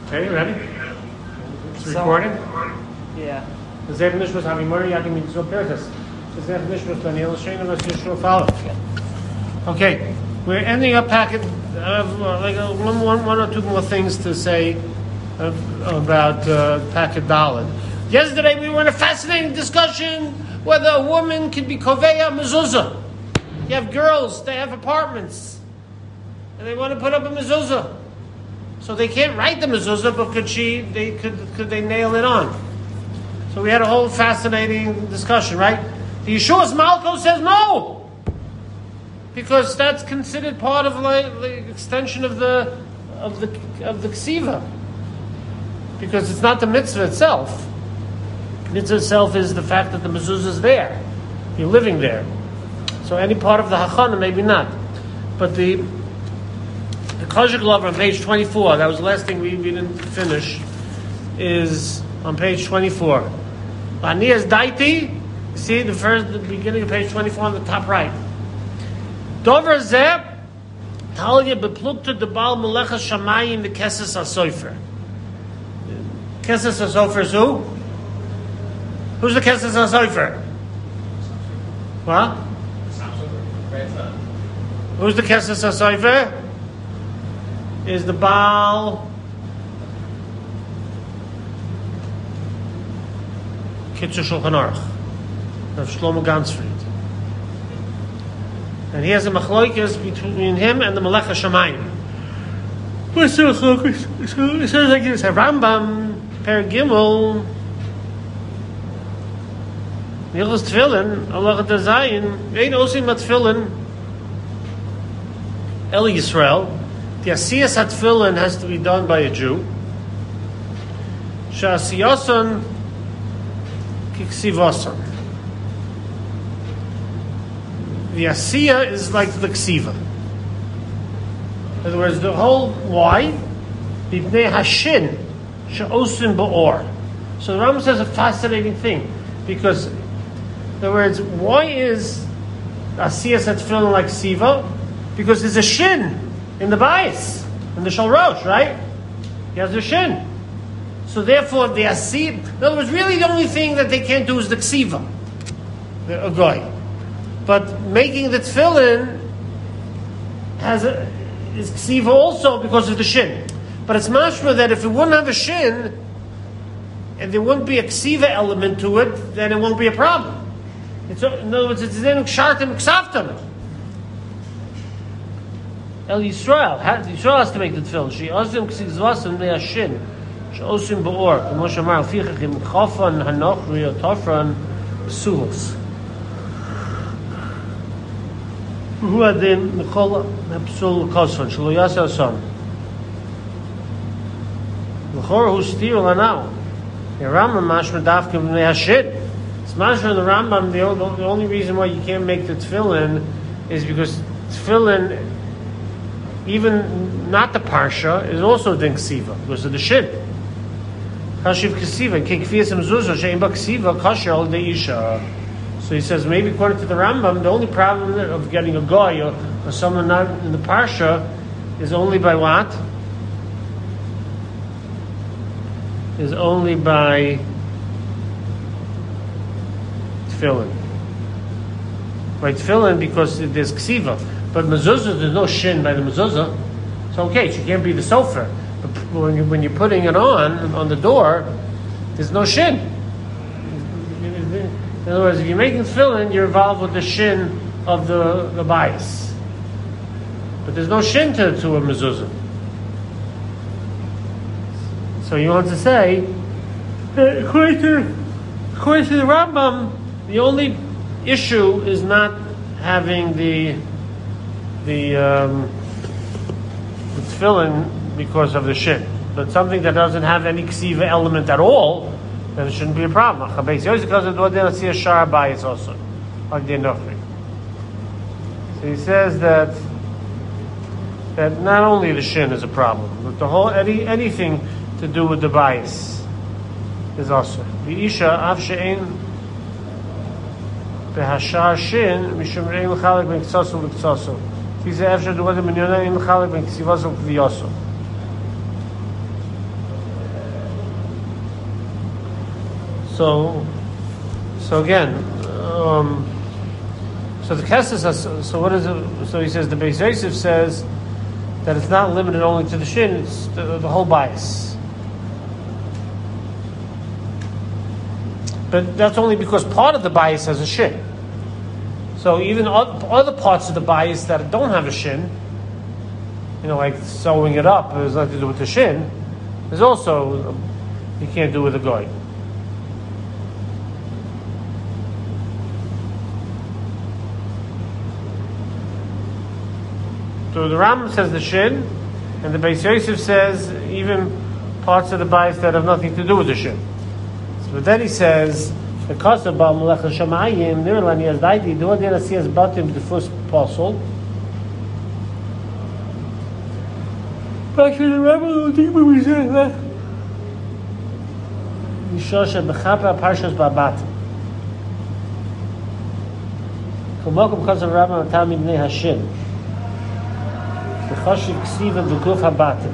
Okay, ready? It's recording? Yeah. Zeh Nishmas Havimori Yakim Yitzhak Pertas. Zeh Nishmas Daniel Shana Vas Yishua Follow. Okay, we're ending up packet one or two more things to say about packet Dalet. Yesterday we were in a fascinating discussion whether a woman could be koveya mezuzah. You have girls, they have apartments, and they want to put up a mezuzah. So they can't write the mezuzah, but could they nail it on? So we had a whole fascinating discussion, right? The Yeshua's Malko says no, because that's considered part of the extension of the ksiva, because it's not the mitzvah itself. The mitzvah itself is the fact that the mezuzah is there, you're living there. So any part of the hachana, maybe not, but the Kosher Glover on page 24, that was the last thing we didn't finish, is on page 24. Aniyas Daiti, see the beginning of page 24 on the top right. Dover Zeb, Talia beplukta de Baal Melecha Shamayim the Keses HaSofer. Keses HaSofer is who? Who's the Keses HaSofer? What? Who's the Keses HaSofer? Is the Baal Kitzur Shulchan Aruch of Shlomo Gansfried, and he has a machlokes between him and the Melech HaShamayim. What's the machlokes? It says like this: Rambam Per Gimel Yichus Tefillin Allah Dazayin Ein Osim Matfillin El Yisrael. The Asiyas HaTefillin has to be done by a Jew. Sha'asiyason kiksivason. The Asiyah is like the ksiva. In other words, the whole why? B'nei hashin she'osin ba'or. So the Rambam says a fascinating thing, because in other words, why is Asiyas HaTefillin like ksiva? Because there's a shin in the bias, in the shalrosh, right? He has the shin. So therefore, the asib, in other words, really the only thing that they can't do is the ksiva, the agoy. But making the tefillin is ksiva also because of the shin. But it's mashma that if it wouldn't have a shin, and there wouldn't be a ksiva element to it, then it won't be a problem. In other words, it's then kshartim ksaftam. El Yisrael has to make the tefillin. She osim ksizvasim me'ashin. She osim ba'or. The Moshe Amar fichachim chafan hanochri otafran psulos. Who adin nechol hapsul kosvan shelo yasa asam. L'chor hu stir lanau. The Rambam mashma dafkim me'ashin. It's mashma the Rambam. The only reason why you can't make the tefillin is because tefillin, even not the parsha, is also din ksiva because of the shin. Kashiv ksiva kekfiyas mezuzah she'im ba ksiva kasher al deisha. So he says maybe according to the Rambam, the only problem of getting a goy or someone not in the parsha is only by what? Is only by tefillin. By tefillin because there's ksiva. But mezuzah, there's no shin by the mezuzah. So okay, she can't be the sofer. But when you're putting it on the door, there's no shin. In other words, if you're making tefillin, you're involved with the shin of the bias. But there's no shin to a mezuzah. So you want to say, according to the Rambam, the only issue is not having the tefillin because of the shin, but something that doesn't have any ksiva element at all, then it shouldn't be a problem. So he says that not only the shin is a problem, but the whole anything to do with the bias is also. The isha af she'en behashar shin mishum re'in l'chalek ben k'tzosu l'k'tzosu. He says after the weather minyona in l'chalek ben k'sivasu l'k'viyosu. So again, so the Kesses. So what is it? So he says the Beis Yosef says that it's not limited only to the shin; it's the whole bias. But that's only because part of the bias has a shin. So even other parts of the bias that don't have a shin, like sewing it up, there's nothing to do with the shin. There's also you can't do with a goy. So the Rambam says the shin, and the Beis Yosef says even parts of the bias that have nothing to do with the shin. But then he says, because of Melech Shamayim, Nirlan Yaz Daidi, do what they see as bottom the first apostle. But actually, the Rebbe don't think we say that. Yishosha Bechapa Parshas Babat. Kumokum because of Rabbi Matami Bnei Hashem. B'choshiv Ksiva B'guf Habatim.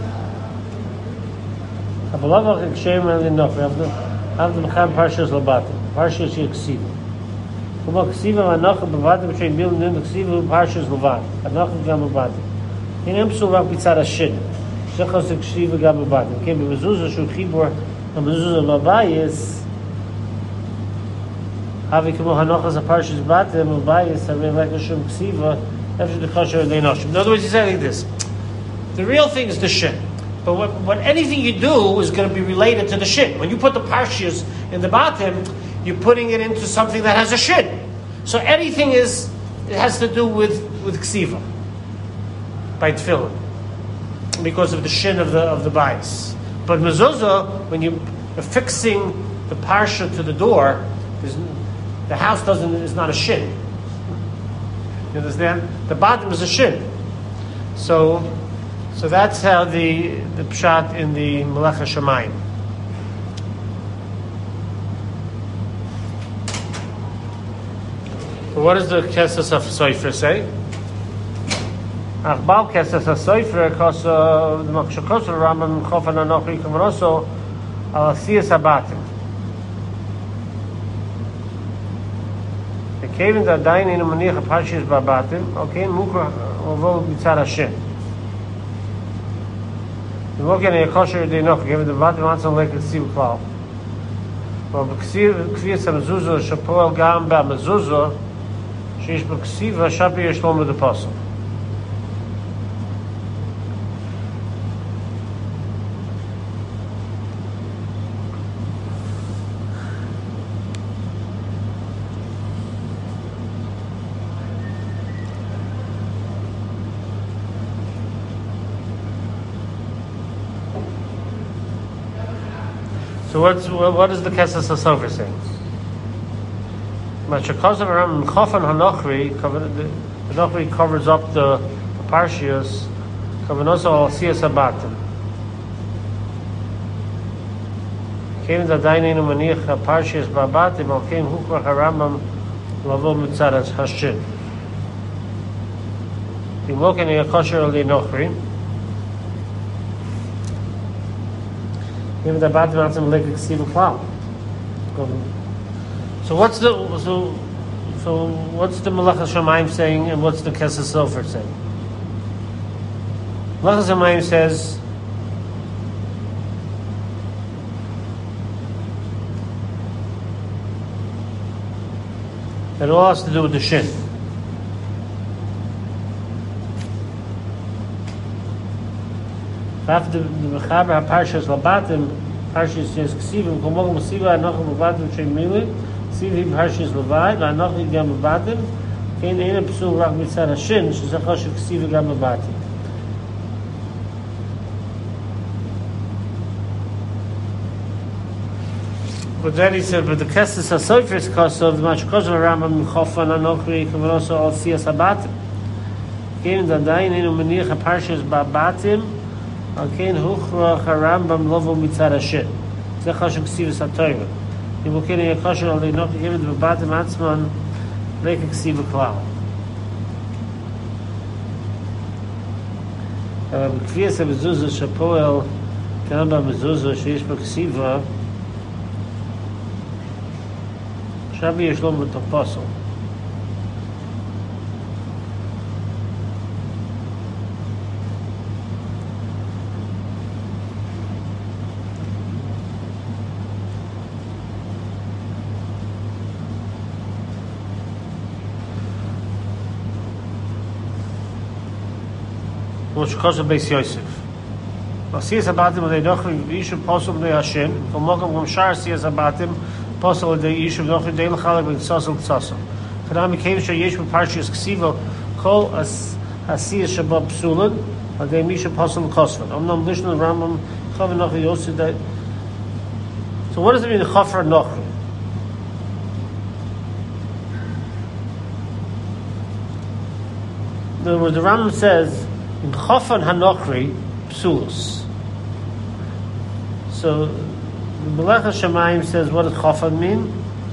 Kabalavach Kshem Elinoch. After the Mecham Parshas Labatim, Parshas Yeksiva. Kuma Ksiva Anocha Bavadim Shem Bil Nun Ksiva Parshas Lavat. Anocha Gam Babadim. In Emsul Rak Bitzad Hashin. Shechos Ksiva Gam Babadim. Came to Mezuzah Shu Chibur and Mezuzah Mabayis. Havi Kumo Hanochas a Parshas Batim Mabayis Havei Lekha Shum Ksiva After the Kosher Leinoshim. In other words, he's saying this: the real thing is the shin. But what anything you do is going to be related to the shin. When you put the parshas in the bottom, you're putting it into something that has a shin. So anything it has to do with ksiva by tefillin because of the shin of the bias. But mezuzah, when you're affixing the parsha to the door, the house is not a shin. You understand? The bottom is a shin. So that's how the pshat in the Melech HaShamayim. So what does the Kesses of Sofer say? Achbal Kesses of Sofer, because the Machshakos of Rambam Chofan Anochri Kamaroso al Asiyas Habatim. The Kevin that Dain in Maniach Parshas Babatim, okay, Mukra Ovo Bitzad Hashem. The Moken a kosher day noch given the bottom answer like the sea cloud. Well, Ksiv Mezuzah Shapoel Gam Ba Mezuzah Shish Ksiv Shapi Yishlom with the apostle. So what is the Kesses HaSofer saying? Mashakazav Ram Chofan Hanochri, the Nochri covers up the Parshias, Kavanosa al Siyas Habatim. Kevin Zadainin Maniach Parshias Babatim, al Kem Hukra Harambam Lavo Mitzaras Hashin. Timoken Yakosher al Nochri. Even the bottom of them like a Ksiva cloud. So what's the Melech HaShamayim saying, and what's the Kesses HaSofer saying? Melech HaShamayim says that it all has to do with the shin. After the Mechaber HaParshas Labatim, Parshas says Ksivim Komog Mesiva Anochim Labatim Shem Milin, Ksivim Parshas Levai, V'Anochim Gam Labatim, Kein Eina Psul Rak Mitzad Hashin, Shezachosh Ksivim Gam Labatim. But then he said, but the Kesses HaSofer is because of the Mashkosh Rambam Chofan Anochri Kavaroso Al Siyas Habatim. Kein Zadayin Einu Meniach HaParshas Babatim, Alkein Huchra Harambam Lovo Mitzad Hashem. Zechash Ksivas HaTorah. Yimukin Yakosher Al Leinoch Yevid Babatim Atzman Leik Ksiva Klal. B'kviyas HaMezuzah Shapoel Gam Ba Mezuzah Sheish Ba Ksiva Shabi Yishlom with the apostle. Which cause of Beis Yosef. Siyas Abatim they Nochri Yishuv Posel Bnei Hashem. From Mokum from Shar Siyas Abatim Posel the Yishuv Nochri Deil Chalak with Tzosel Tzosel. Kadam Kev Shar Yeshu Parshas Ksiva Kol Asiyas Shabab Psulan Adei Misha Posel Kosvan. Omnam Lishna Rambam Chav Nochri Yosef that. So what does it mean the Chafar Nochri? In other words, the Rambam says in Chafan Hanochri Psulus. So the Melech HaShamayim says, what does Chafan mean?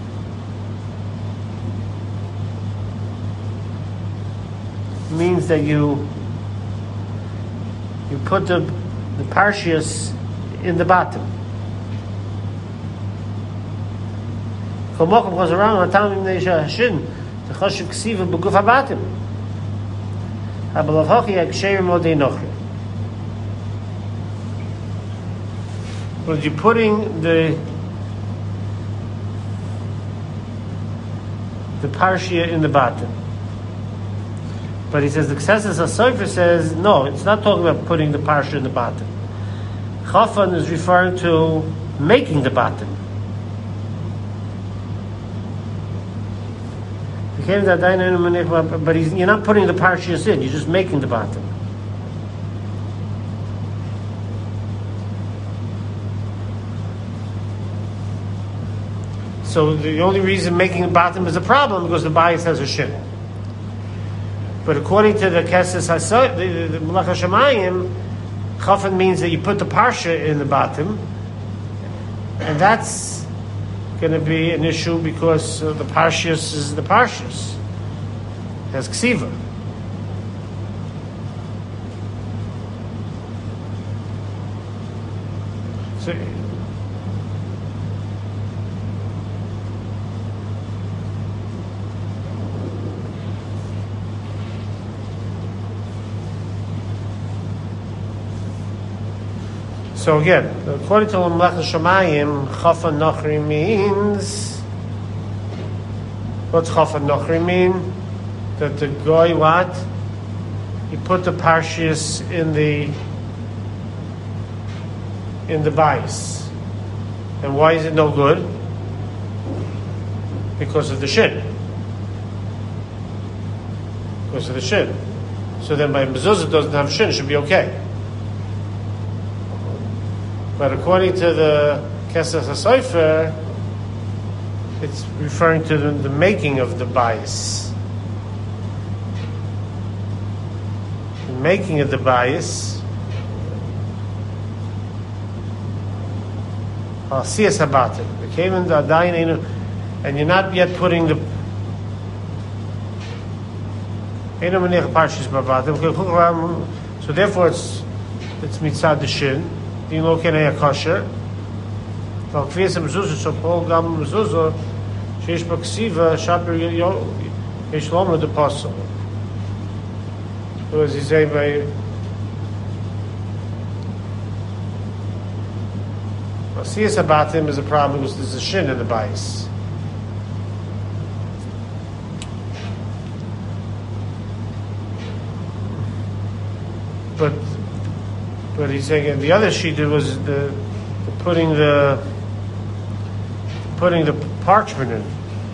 It means that you put the Parshias in the bottom. Komokum goes around Atamim Neisha Hashin the Choshev Ksiva B'guf HaBatim. But you're putting the parshia in the bottom. But he says the Kseses HaSofer says no, it's not talking about putting the parshia in the bottom. Chafan is referring to making the bottom. But you're not putting the parshas in, you're just making the bottom. So the only reason making the bottom is a problem because the bias has a shin. But according to the Keses HaSofer, the Melech HaShamayim, Chafan means that you put the parsha in the bottom, and that's going to be an issue because the Parshas is the Parshas. It has Ksiva. So again, according to Melech HaShamayim, Chafan Nochri means, what's Chafan Nochri mean? That the guy what? He put the parshas in the bias. And why is it no good? Because of the shin. Because of the shin. So then by mezuzah doesn't have shin, it should be okay. But according to the Keses HaSofer, it's referring to the making of the bias. The making of the bias. Siyas Habatim. It came in the Adayin, and you're not yet putting the. So therefore, it's mitzad the shin. You know, can I kosher? So kvias mezuzah, so Paul gam mezuzah, sheish b'ksiva shaper yesh lomer the apostle. So as he say by Siyas Habatim is a problem because there's a shin in the bias. But he's saying the other shita was the putting the parchment in.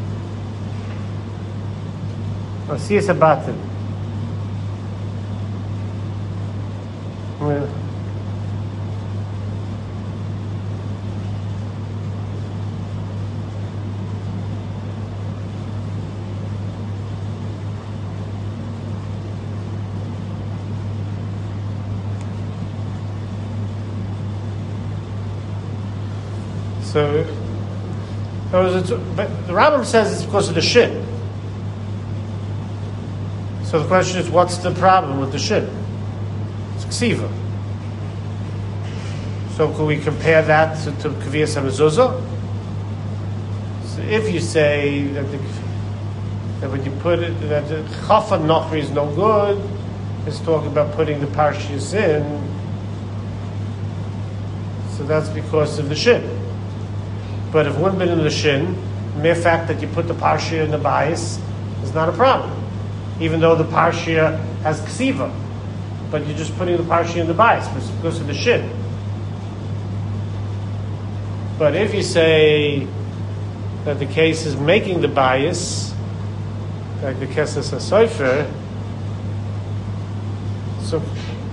Siyas Habatim. So, but the Rambam says it's because of the shin. So the question is, what's the problem with the shin? It's ksiva. So could we compare that to Kvias HaMezuzah? if you say that when you put it, that the Chafa Nochri is no good, it's talking about putting the Parshiyas in, so that's because of the Shin. But if one been in the Shin, the mere fact that you put the Parshiyah in the bias is not a problem, even though the Parshiyah has Ksiva, but you're just putting the Parshiyah in the bias because of the Shin. But if you say that the case is making the bias, like the Kesses HaSofer, so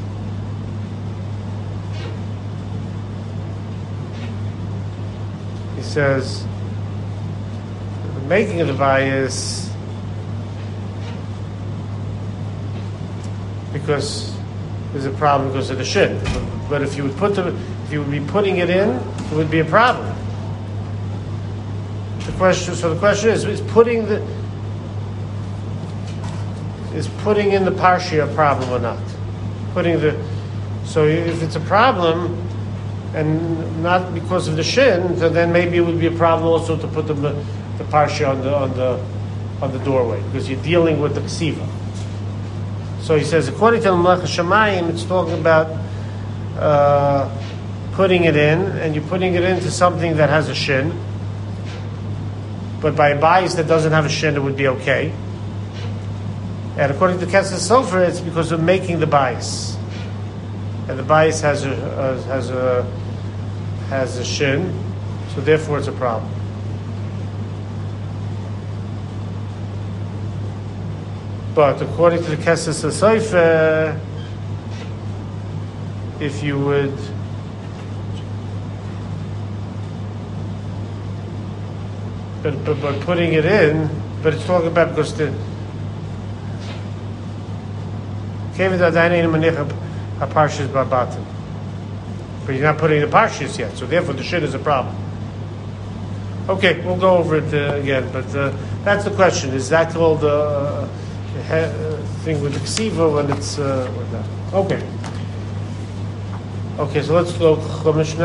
he says the making of the bias because there's a problem because of the Shin. But if you would be putting it in, it would be a problem. The question is putting in the Parshiyah a problem or not? So if it's a problem and not because of the Shin, so then maybe it would be a problem also to put the Parshiyah on the doorway because you're dealing with the Ksiva. So he says, according to the Melech HaShamayim, it's talking about putting it in, and you're putting it into something that has a Shin. But by a bias that doesn't have a Shin, it would be okay. And according to Kesses HaSofer, it's because of making the bias. And the bias has a Shin, so therefore it's a problem. But according to the Kesses HaSofer, if you would but putting it in, but it's talking about because the Parshas Barbatan. But you're not putting the Parshas yet, so therefore the Shin is a problem. Okay, we'll go over it again, but that's the question. Is that called the thing with the Ksiva when it's with that? Okay. Okay, so let's go Chumash now.